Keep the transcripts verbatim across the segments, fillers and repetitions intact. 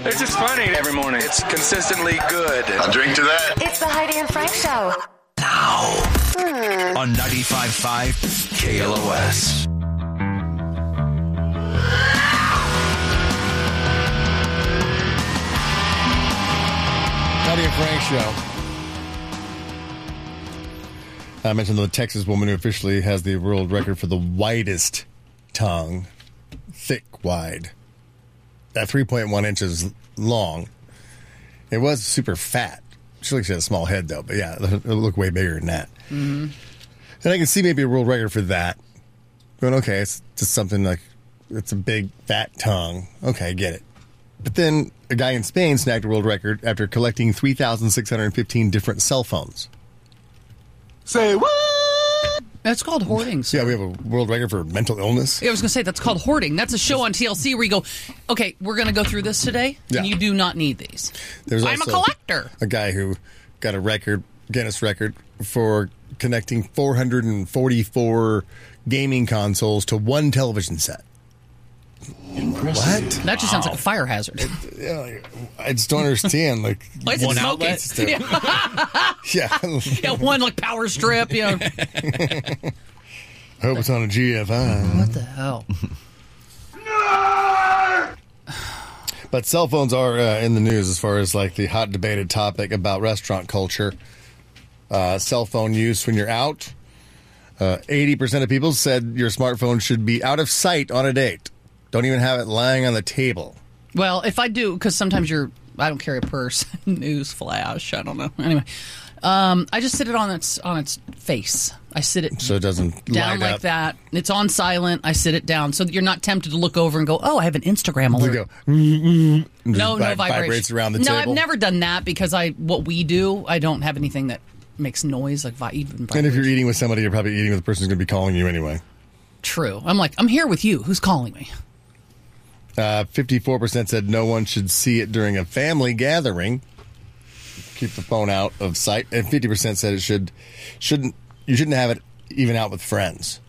It's just funny every morning. It's consistently good. I'll drink to that. It's the Heidi and Frank Show. Now hmm. on ninety-five point five K L O S. Heidi and Frank Show. I mentioned the Texas woman who officially has the world record for the widest tongue. Thick, wide. At three point one inches long. It was super fat. She looks like she had a small head, though. But yeah, it'll look way bigger than that. Mm-hmm. And I can see maybe a world record for that. Going, okay, it's just something like, it's a big, fat tongue. Okay, I get it. But then a guy in Spain snagged a world record after collecting three thousand six hundred fifteen different cell phones. Say what? That's called hoarding. Sir. Yeah, we have a world record for mental illness. Yeah, I was going to say, that's called hoarding. That's a show on T L C where you go, okay, we're going to go through this today, yeah. and you do not need these. There's I'm a collector. A guy who got a record, Guinness record, for connecting four hundred forty-four gaming consoles to one television set. Impressive. What? That just wow. sounds like a fire hazard. It, yeah, like, I just don't understand. Like Why is one it smoking? outlet. Yeah. yeah. yeah, one like power strip. You know. I hope it's on a G F I. What the hell? But cell phones are uh, in the news as far as like the hot debated topic about restaurant culture. Uh, cell phone use when you're out. Uh, eighty percent of people said your smartphone should be out of sight on a date. Don't even have it lying on the table. Well, if I do, because sometimes you're, I don't carry a purse. News flash. I don't know. Anyway, um, I just sit it on its on its face. I sit it so it doesn't down light like up. that. It's on silent. I sit it down so that you're not tempted to look over and go, oh, I have an Instagram alert. Go, mm-hmm, no, vi- no vibration. Vibrates around the no, table. I've never done that because I what we do, I don't have anything that makes noise like vi- even vibration. And if you're eating with somebody, you're probably eating with the person who's going to be calling you anyway. True. I'm like, I'm here with you. Who's calling me? Uh, fifty-four percent said no one should see it during a family gathering. Keep the phone out of sight. And fifty percent said it should, shouldn't, you shouldn't have it even out with friends.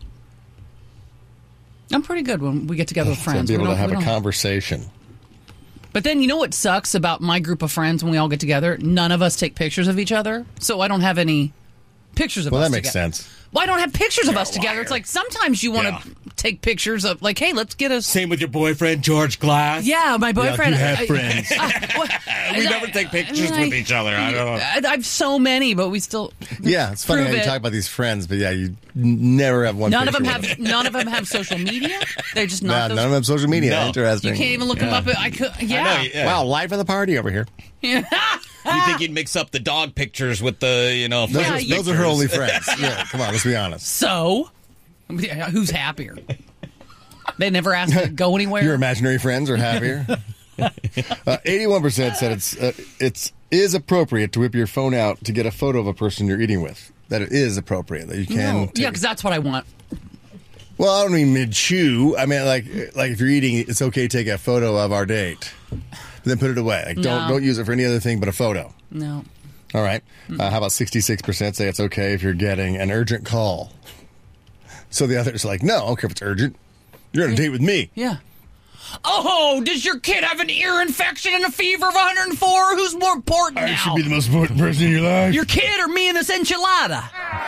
I'm pretty good when we get together with friends. So be able we to have a don't... conversation. But then you know what sucks about my group of friends when we all get together? None of us take pictures of each other. So I don't have any pictures of well, us that makes together. sense. Well, I don't have pictures of You're us a together. liar. It's like sometimes you want to Yeah. take pictures of, like, hey, let's get a... Same with your boyfriend, George Glass. Yeah, my boyfriend. you have I- friends. I- what- We I- never take pictures I- with each other. I don't know. I, I have so many, but we still... Yeah, it's funny how prove you it. talk about these friends, but yeah, you n- never have one None of picture them with have. None of them have social media. They're just Nah, not. none those, of them have social media. No. Interesting. You can't even look them Yeah. up. I could. Yeah. I know, yeah. Wow, life of the party over here. You think you'd mix up the dog pictures with the, you know, Those, Yeah, are, you- those are her only friends. Yeah, come on, let's be honest. So, who's happier? They never asked me to go anywhere. Your imaginary friends are happier. uh, eighty-one percent said it's uh, it's is appropriate to whip your phone out to get a photo of a person you're eating with. That it is appropriate that you can. No. take- Yeah, because that's what I want. Well, I don't mean mid chew. I mean like like if you're eating, it's okay to take a photo of our date, but then put it away. Like don't No. don't use it for any other thing but a photo. No. All right. Uh, how about sixty-six percent say it's okay if you're getting an urgent call? So the others are like, no, I don't care if it's urgent. You're on a date with me. Yeah. Oh, does your kid have an ear infection and a fever of one hundred four? Who's more important I now? should be the most important person in your life. Your kid or me and this enchilada?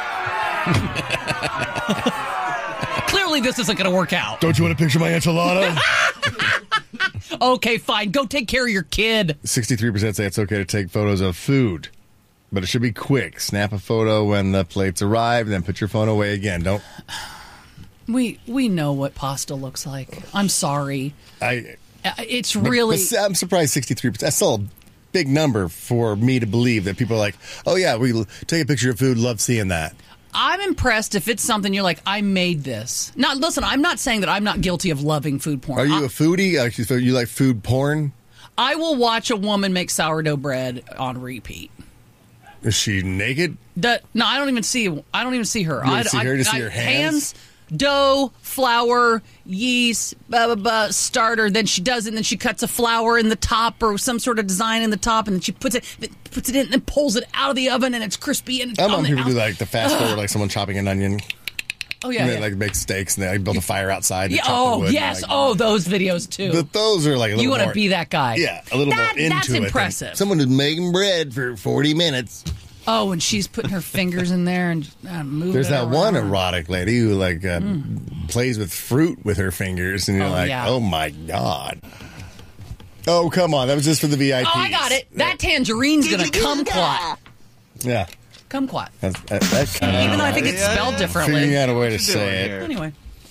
Clearly, this isn't going to work out. Don't you want to picture my enchilada? Okay, fine. Go take care of your kid. sixty-three percent say it's okay to take photos of food, but it should be quick. Snap a photo when the plates arrive, then put your phone away again. Don't. We we know what pasta looks like. I'm sorry. I. Uh, It's but- really... but I'm surprised sixty-three percent. That's still a big number for me to believe that people are like, oh, yeah, we l- take a picture of food, love seeing that. I'm impressed if it's something you're like, I made this. Now, listen, I'm not saying that I'm not guilty of loving food porn. Are you I, a foodie? Like, so you like food porn? I will watch a woman make sourdough bread on repeat. Is she naked? That, no, I don't even see. I don't even see her. You don't I, see I, her, you just see I- her hands? dough, flour, yeast, blah, blah, blah, starter. Then she does it, and then she cuts a flower in the top or some sort of design in the top, and then she puts it puts it in and pulls it out of the oven, and it's crispy. And it's I'm on on the people out- do like the fast forward, like someone chopping an onion. Oh, yeah, And they yeah. like make steaks and they like, build a fire outside. and Yeah, chop the oh, wood and, yes. like- Oh, those videos, too. But those are like a little You want to more- be that guy. Yeah, a little That- more into that's it. than impressive. Someone who's making bread for forty minutes. Oh, and she's putting her fingers in there and uh, moving There's it that one around. erotic lady who like uh, plays with fruit with her fingers, and you're Oh, like, yeah. oh my god. Oh come on, that was just for the V I Ps. Oh, I got it. That tangerine's going to kumquat. Yeah, Kumquat. that's, that, that kind of. Even though I think it's Yeah, spelled yeah. differently. Figuring out a way to What you doing say it. here? Anyway.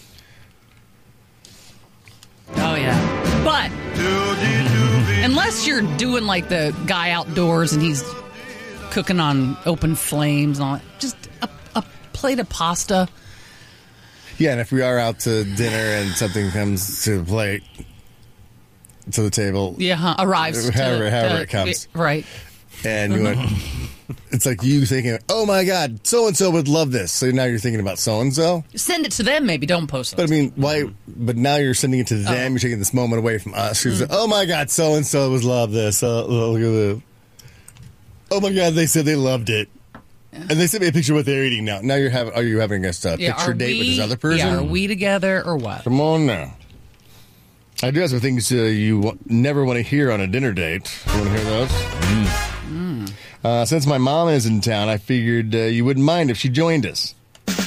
Oh, yeah. But unless you're doing like the guy outdoors and he's cooking on open flames and all that, just a, a plate of pasta. Yeah, and if we are out to dinner and something comes to the plate, to the table, Yeah, huh, arrives. However- to, however to- it comes. Right. and you went, it's like you thinking, oh my god, so and so would love this. So now you're thinking about so and so. Send it to them, maybe. Don't post it. But I mean, why? But now you're sending it to them. Oh. You're taking this moment away from us. You're Mm. like, oh my god, so and so would love this. Uh, look at this. Oh my god, they said they loved it, and they sent me a picture of what they're eating now. Now you're having, are you having a uh, Yeah, picture are date we, with this other person? Yeah, are we together or what? Come on now. I do have some things uh, you w- never want to hear on a dinner date. You want to hear those? Mm. Uh, since my mom is in town, I figured uh, you wouldn't mind if she joined us.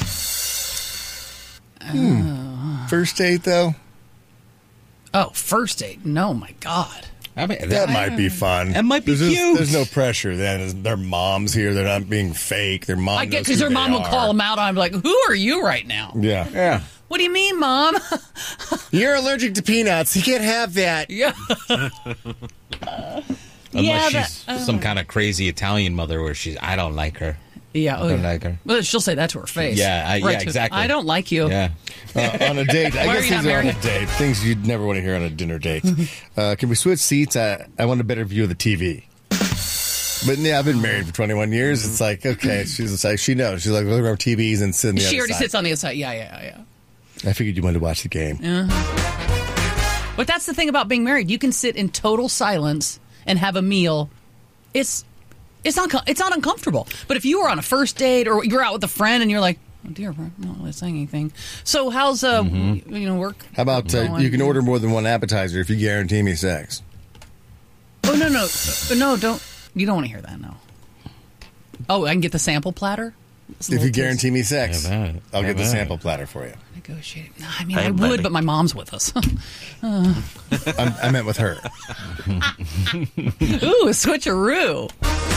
Hmm. First date, though? Oh, first date. No, my God. I mean, That that, might be fun. That might be there's just- cute. there's no pressure then. Their mom's here. They're not being fake. Their mom I get knows because who her they mom will are. call them out. I'm like, who are you right now? Yeah. yeah. What do you mean, Mom? You're allergic to peanuts. You can't have that. yeah. Unless Yeah, she's that- uh, some kind of crazy Italian mother where she's, I don't like her. Yeah. Oh, I don't yeah. like her. Well, she'll say that to her face. Yeah, I- Right yeah, to- exactly. I don't like you. Yeah. Uh, on a date. I Why are guess you not these are on a married? date. Things you'd never want to hear on a dinner date. uh, can we switch seats? I, I want a better view of the T V. But yeah, I've been married for twenty-one years. It's like, okay, she's like, she knows. She's like, look at our T Vs and sit on the She other already side. sits on the other side. Yeah, yeah, yeah. I figured you wanted to watch the game. But that's the thing about being married. You can sit in total silence and have a meal. It's it's not it's not uncomfortable. But if you were on a first date or you're out with a friend and you're like, oh dear, I'm not really saying anything. So how's uh Mm-hmm. you know work? How about uh, going? you can order more than one appetizer if you guarantee me sex? Oh no no no don't you don't want to hear that no. Oh, I can get the sample platter. It's a If little you guarantee me sex, How about it? I'll How get the about sample it? platter for you. taste. Negotiate. No, I mean Hey, I would, buddy. but my mom's with us. I'm, I meant with her. Ooh, a switcheroo.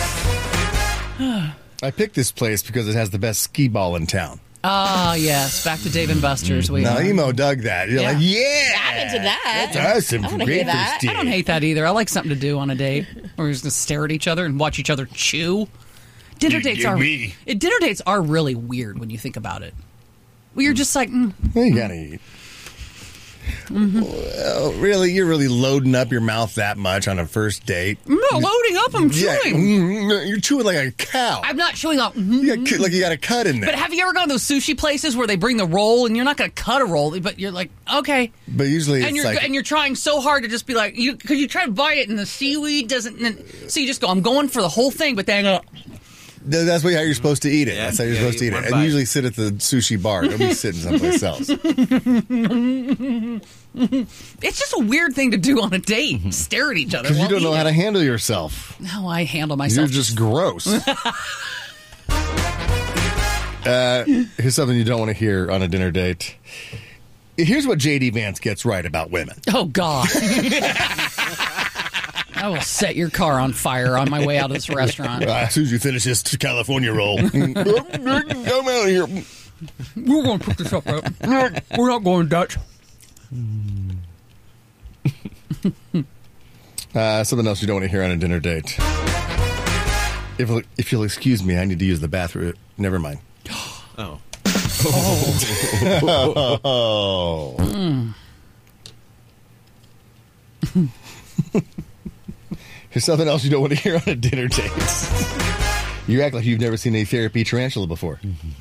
I picked this place because it has the best skee ball in town. Ah, yes. Back to Dave and Buster's. We Now, are. Emo dug that. You're Yeah. like, yeah. I'm into that. That's awesome. I wanna Great hear that. first date. I don't hate that either. I like something to do on a date. Or we're just gonna stare at each other and watch each other chew. Dinner You dates give are me. eh, dinner dates are really weird when you think about it. Well, you're just like, mm, Well, you gotta eat. Well, really, you're really loading up your mouth that much on a first date? I'm not loading up. I'm Yeah, chewing. mm, you're chewing like a cow. I'm not chewing up. You got, cu- like you got a cut in there. But have you ever gone to those sushi places where they bring the roll and you're not going to cut a roll, but you're like, okay, But usually and it's you're like and you're trying so hard to just be like, you because you try to bite it and the seaweed doesn't. And so you just go, I'm going for the whole thing, but then. Uh, th- that's what- how you're supposed to eat it. Yeah, That's how you're yeah, supposed to eat eat it. one And bite. usually sit at the sushi bar. Don't be sitting someplace else. It's just a weird thing to do on a date. Stare at each other. Because you while don't know how to eating. handle yourself. How I handle You're myself. just gross. uh, here's something you don't want to hear on a dinner date. Here's what J D Vance gets right about women. Oh, God. I will set your car on fire on my way out of this restaurant. Uh, as soon as you finish this California roll, come out of here. We're going to pick this up, right? We're not going Dutch. Uh, something else you don't want to hear on a dinner date. If if you'll excuse me, I need to use the bathroom. Never mind. Oh. Oh. Here's something else you don't want to hear on a dinner date. You act like you've never seen a therapy tarantula before.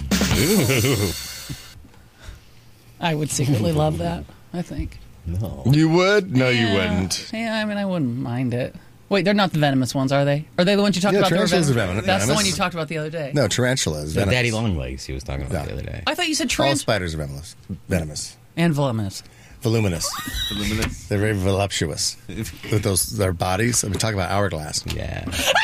I would secretly love that, I think. You would? No, you Yeah. wouldn't. Yeah, I mean, I wouldn't mind it. Wait, they're not the venomous ones, are they? Are they the ones you talked Yeah, about? that were tarantulas are venomous? venomous. That's the one you talked about the other day. No, tarantulas. The venomous. daddy long legs he was talking about Yeah. the other day. I thought you said All trans spiders are venomous. Venomous. and venomous. Voluminous. Luminous. They're very voluptuous. With those their bodies. I mean, talk about hourglass. Yeah.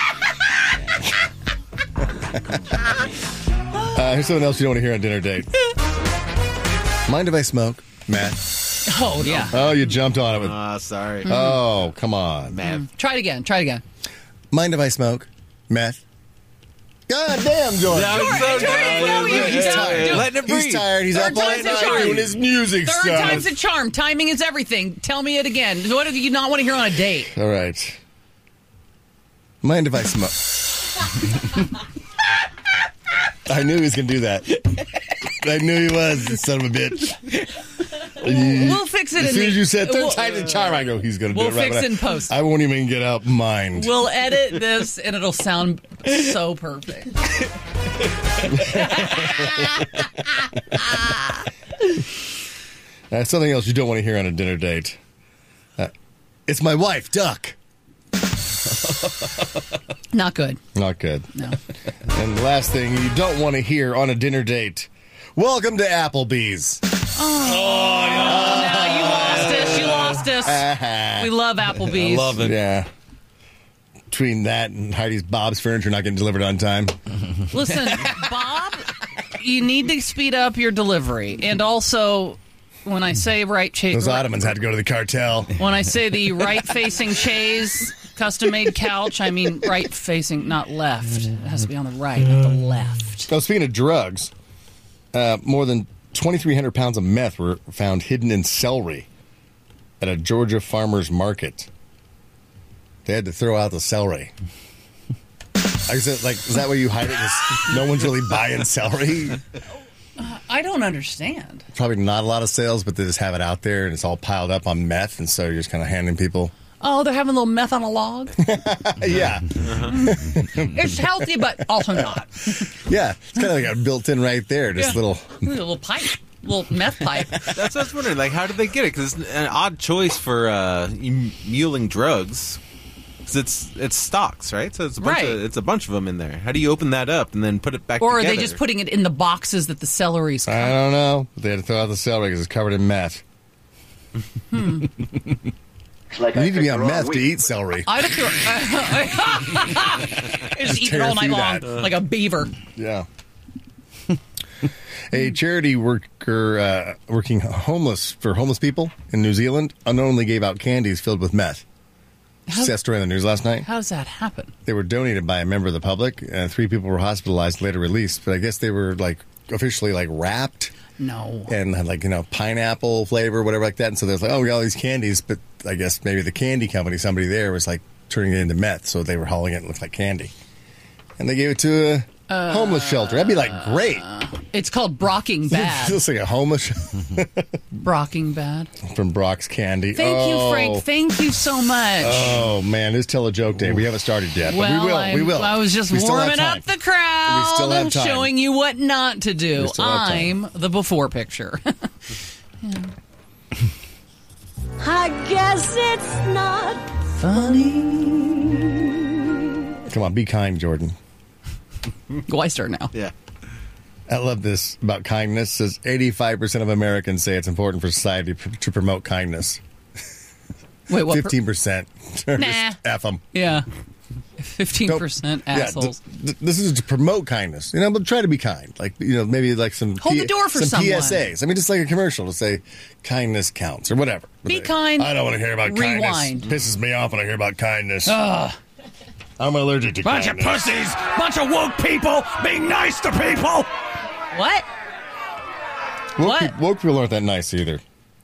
Uh, here's something else you don't want to hear on dinner date. Mind if I smoke? Meth. Oh, yeah. Oh, you jumped on it with. Ah, sorry. Oh, come on. Man. Try it again. Try it again. Mind if I smoke? Meth. God damn, Jordan. That was so Jordan, good. no, you- He's you- tired. do- Letting it breathe. He's tired. He's Third up all time's a night charm. doing his music Third stuff. time's a charm. Timing is everything. Tell me it again. What do you not want to hear on a date? All right. Mind if I smoke? I knew he was going to do that. I knew he was, you son of a bitch. We'll fix it As in soon the, as you said third we'll, time's a charm, I go, he's going to we'll do it right. fix but it in I- post. I won't even get out mind. We'll edit this and it'll sound so perfect. Uh, something else you don't want to hear on a dinner date. Uh, it's my wife, Duck. Not good. Not good. No. And the last thing you don't want to hear on a dinner date. Welcome to Applebee's. No, you lost us. You lost us. We love Applebee's. I love it. Yeah. Between that and Heidi's Bob's Furniture not getting delivered on time. Listen, Bob, you need to speed up your delivery. And also, when I say right chaise, Those Ottomans had to go to the cartel. when I say the right-facing chaise, custom-made couch, I mean right-facing, not left. It has to be on the right, not the left. Oh, speaking of drugs, uh, more than twenty-three hundred pounds of meth were found hidden in celery at a Georgia farmer's market. They had to throw out the celery. I said, like, is that where you hide it? Because no one's really buying celery. I don't understand. Probably not a lot of sales, but they just have it out there and it's all piled up on meth, and so you're just kind of handing people. Oh, they're having a little meth on a log? Yeah, It's healthy, but also not. yeah. It's kind of like a built-in right there, just Yeah. little. A little pipe. Little meth pipe. That's what I was wondering. Like, how did they get it? Because it's an odd choice for uh, m- muling drugs. Because it's it's stocks, right? So it's a bunch Right. of it's a bunch of them in there. How do you open that up and then put it back? Or are together? they just putting it in the boxes that the celery's I cut? don't know. They had to throw out the celery because it's covered in meth. Like You I need to be picked on the wrong meth to week. eat celery. I'd have thrown. Just eat it tear all night through long that. like a beaver. Yeah. A charity worker uh, working homeless for homeless people in New Zealand unknowingly gave out candies filled with meth. How- See that story in the news last night? How does that happen? They were donated by a member of the public, and three people were hospitalized, later released. But I guess they were like officially like wrapped No. and had like, you know, pineapple flavor, whatever like that. And so there's like, oh, we got all these candies, but I guess maybe the candy company, somebody there was like turning it into meth, so they were hauling it and it looked like candy. And they gave it to a homeless shelter. That'd be like great. It's called Brocking Bad. Just like a homeless Brocking Bad. from Brock's Candy. Thank oh. you, Frank. Thank you so much. Oh man, it's tell a joke day. We haven't started yet, but well, we will. I, we will. I was just We still have warming time. up the crowd. We still have time. Showing you what not to do. We still have time. I'm the before picture. I guess it's not Come on, be kind, Jordan. Go, I start now. Yeah. I love this about kindness. It says eighty-five percent of Americans say it's important for society pr- to promote kindness. Wait, what? per- Fifteen percent. Nah. F them. yeah. fifteen percent assholes. Yeah, th- th- this is to promote kindness. You know, but try to be kind. Like, you know, maybe like some Hold the door for some someone. P S As. I mean, just like a commercial to say kindness counts or whatever. Be But, kind. I don't want to hear about Rewind. kindness. Pisses me off when I hear about kindness. I'm allergic to Bunch of kindness. pussies, bunch of woke people being nice to people. What? Woke, What? pe- woke people aren't that nice either.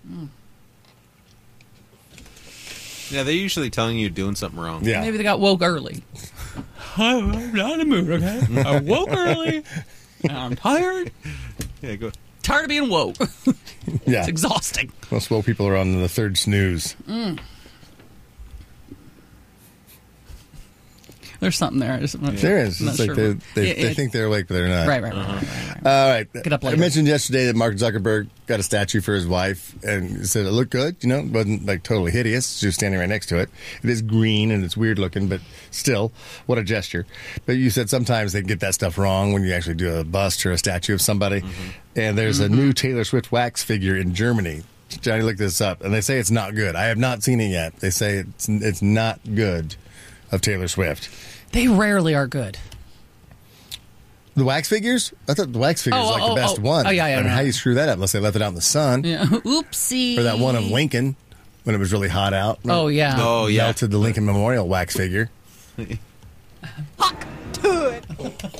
Yeah, they're usually telling you doing something wrong. Yeah. Maybe they got woke early. I'm not in the mood, okay? I woke early. And I'm tired. Yeah, go. Tired of being woke. Yeah. It's exhausting. Most woke people are on the third snooze. There's something there. I'm not There sure. is. I'm It's not like sure. they, they, Yeah, they yeah. think they're awake, but they're not. Right, right, right. right, right, right. All right. Get up I later. mentioned yesterday that Mark Zuckerberg got a statue for his wife and he said it looked good. You know, it wasn't like totally hideous. She was standing right next to it. It is green and it's weird looking, but still, what a gesture. But you said sometimes they get that stuff wrong when you actually do a bust or a statue of somebody. Mm-hmm. And there's a new Taylor Swift wax figure in Germany. Johnny looked this up, and they say it's not good. I have not seen it yet. They say it's it's not good of Taylor Swift. They rarely are good. The wax figures? I thought the wax figures Oh, was like oh, the best oh. one. Oh, yeah, yeah, I mean, no. how do you screw that up unless they left it out in the sun? Yeah. Oopsie. Or that one of Lincoln when it was really hot out. Oh, yeah. Oh, yeah. Melted the Lincoln Memorial wax figure. Fuck to it.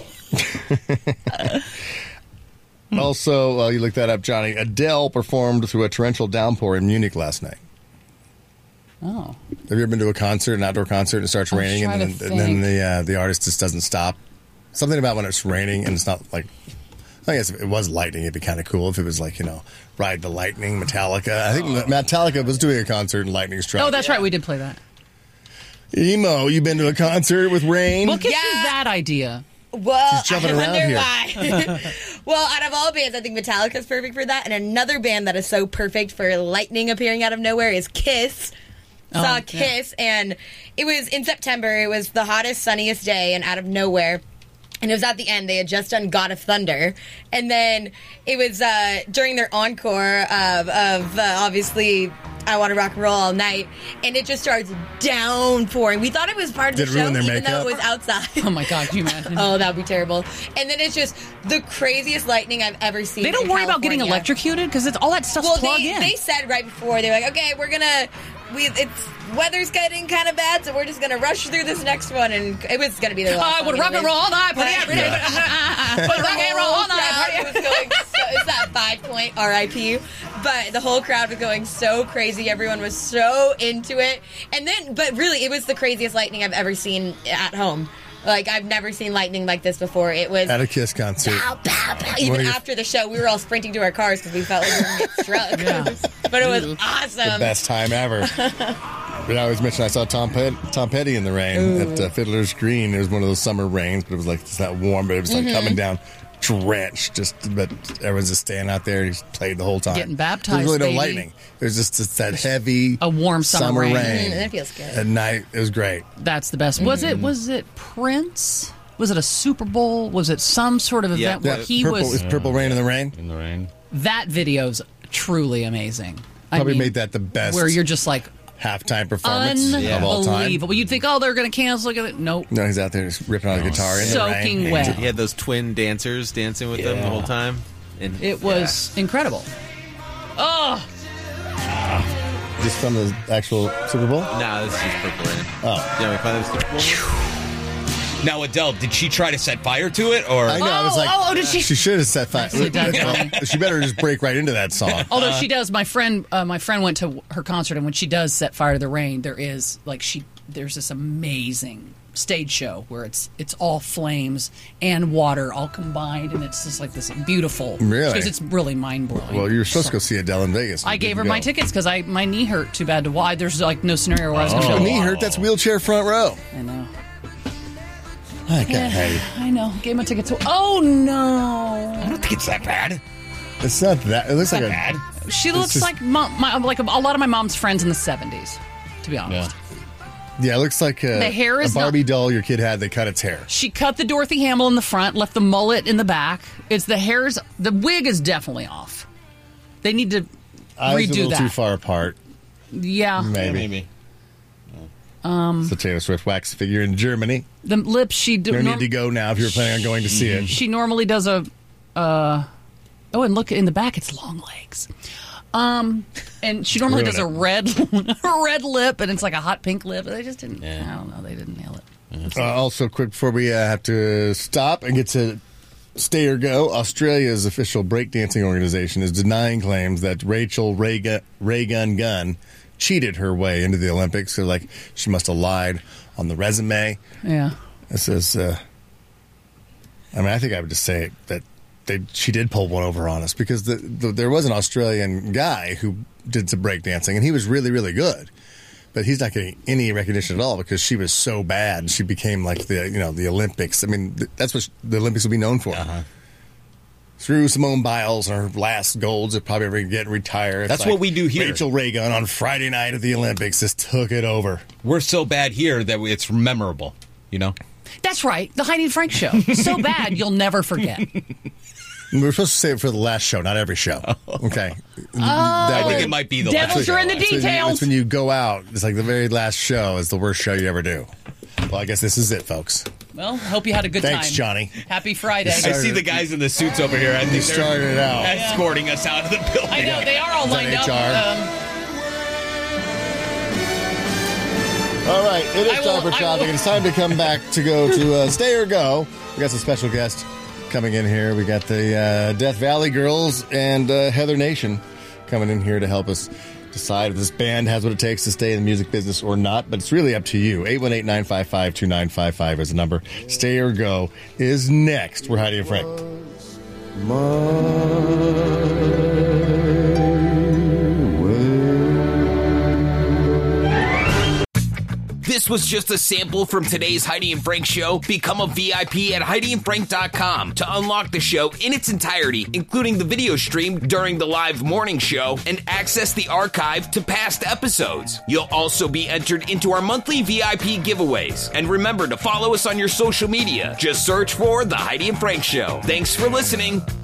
Also, uh, you looked that up, Johnny. Adele performed through a torrential downpour in Munich last night. Oh. Have you ever been to a concert, an outdoor concert, and it starts I'm raining, and trying then, to and then think. the uh, the artist just doesn't stop? Something about when it's raining and it's not like. I guess if it was lightning, it'd be kind of cool if it was like, you know, Ride the Lightning, Metallica. I think Metallica was doing a concert and lightning struck. Oh, that's right. We did play that. Emo, you been to a concert with rain? What gives you Yeah. that idea? Well, She's jumping I around wonder here. why. Well, out of all bands, I think Metallica's perfect for that. And another band that is so perfect for lightning appearing out of nowhere is Kiss. Oh, Saw yeah. Kiss, and it was in September. It was the hottest, sunniest day, and out of nowhere. And it was at the end. They had just done God of Thunder. And then it was uh, during their encore of, of uh, obviously, I Want to Rock and Roll All Night. And it just starts downpouring. We thought it was part of Did the it show, ruin their even though makeup? it was outside. Oh, my God. Can you imagine? Oh, that would be terrible. And then it's just the craziest lightning I've ever seen. They don't in worry about getting California. electrocuted because it's all that stuff's Well, plugged they, in. they said right before, they're like, okay, we're going to, we it's weather's getting kind of bad, so we're just going to rush through this next one. And it was going to be their last I would song rock and anyways. roll all night, party But- every day. Would rock and roll all night, crowd party was going so, it's that five point R I P, but the whole crowd was going so crazy. Everyone was so into it. And then, but really, it was the craziest lightning I've ever seen at home. Like, I've never seen lightning like this before. It was At a Kiss concert. pow, pow, pow. What Even are you- after the show, we were all sprinting to our cars because we felt like we were going to get struck. Yeah. But it was awesome. Best time ever. But I always mention I saw Tom Pet- Tom Petty in the rain at uh, Fiddler's Green. It was one of those summer rains, but it was like it's not warm, but it was like Mm-hmm. coming down drenched. Just but everyone's just staying out there. He played the whole time. Getting baptized, There was really baby. no lightning. It was just it's that heavy, A warm summer rain. Mm, that feels good. At night, it was great. That's the best. Was Mm-hmm. it? Was it Prince? Was it a Super Bowl? Was it some sort of Yeah. event where Yeah, he purple, was? it's purple rain in the rain. In the rain. That video's truly amazing. I Probably mean, made that the best Where you're just like halftime performance of all time. unbelievable. You'd think, oh, they're going to cancel. it. Nope. No, he's out there just ripping on the guitar in the Soaking rain. wet. He had those twin dancers dancing with them the whole time. And It was incredible. Oh, Just from the actual Super Bowl. yeah. Nah, this is just Purple Rain. Oh. Yeah, we play this Super Bowl. Now, Adele, did she try to set fire to it, or I know. I was Oh, like, oh, did she- She should have set fire. Nicely done, Johnny. She better just break right into that song. although she does. My friend, uh, my friend went to her concert, and when she does set fire to the rain, there is like she there's this amazing stage show where it's it's all flames and water all combined, and it's just like this beautiful. Really? Because it's really mind blowing. Well, you were supposed to go see Adele in Vegas. I You gave her didn't my go. tickets because I my knee hurt too bad to why. There's like no scenario where I was going to Your go. knee hurt. That's wheelchair front row. I know. I got hey. I know. Gave my tickets. Oh no. I don't think it's that bad. It's not that. It looks like a. Bad. She looks just- like mom, my, like a, a lot of my mom's friends in the seventies. To be honest. Yeah, it looks like a, The hair is a Barbie not- doll your kid had. They cut its hair. She cut the Dorothy Hamill in the front, left the mullet in the back. It's the hair's the wig is definitely off. They need to Eyes redo a little that. too far apart. Yeah, Maybe. Maybe. Um, It's a Taylor Swift wax figure in Germany. the lips she do. You don't norm- need to go now if you're planning on going to see it. She normally does a. Uh, oh, and look in the back, it's long legs. Um, and she normally Ruin does a red, a red lip, and it's like a hot pink lip. They just didn't. Yeah. I don't know. They didn't nail it. Uh, also, quick before we uh, have to stop and get to stay or go, Australia's official breakdancing organization is denying claims that Rachel Raygun, Raygun Gunn cheated her way into the Olympics. So, like, she must have lied on the resume. Yeah. It says, uh, I mean, I think I would just say that they she did pull one over on us because the, the, there was an Australian guy who did some breakdancing, and he was really, really good. but he's not getting any recognition at all because she was so bad. She became like the you know the Olympics. I mean, th- that's what the Olympics will be known for. Uh-huh. Through Simone Biles and her last golds, it probably ever get retired. It's That's like what we do here. Rachel Reagan on Friday night at the Olympics just took it over. We're so bad here that it's memorable, you know? That's right. The Heidi and Frank show. So bad you'll never forget. We were supposed to say it for the last show, not every show. Okay. Oh, I think it might be the Devils last are in the show. It's when, you, details. it's when you go out. It's like the very last show is the worst show you ever do. Well, I guess this is it, folks. Well, hope you had a good Thanks, time. Johnny. Happy Friday. I see the guys in the suits over here. I think started they're it out. escorting us out of the building. I know, they are all Is that lined up. H R? Um, All right, it is I will- time for I traffic, will- and it's time to come back to go to uh, Stay or Go. We got some special guests coming in here. We got the uh, Death Valley Girls and uh, Heather Nation coming in here to help us decide if this band has what it takes to stay in the music business or not, but it's really up to you. eight one eight, nine five five, two nine five five is the number. Stay or Go is next. We're Heidi and Frank. This was just a sample from today's Heidi and Frank show. Become a V I P at Heidi and Frank dot com to unlock the show in its entirety, including the video stream during the live morning show, and access the archive to past episodes. You'll also be entered into our monthly V I P giveaways. And remember to follow us on your social media. Just search for The Heidi and Frank Show. Thanks for listening.